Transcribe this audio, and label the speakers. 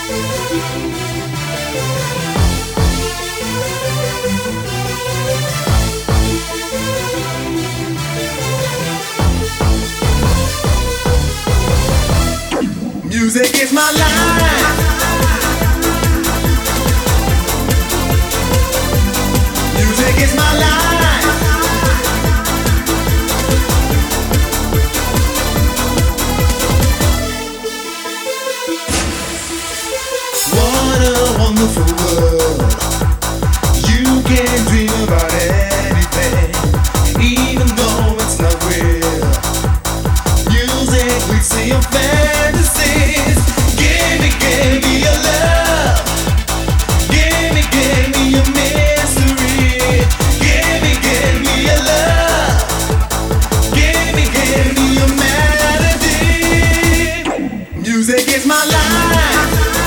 Speaker 1: Music is my life. Music is my life. What a wonderful world. You can dream about anything, even though it's not real. Music leads to your fantasies. Give me your love. Give me your misery. Give me your love. Give me your melody. Music is my life.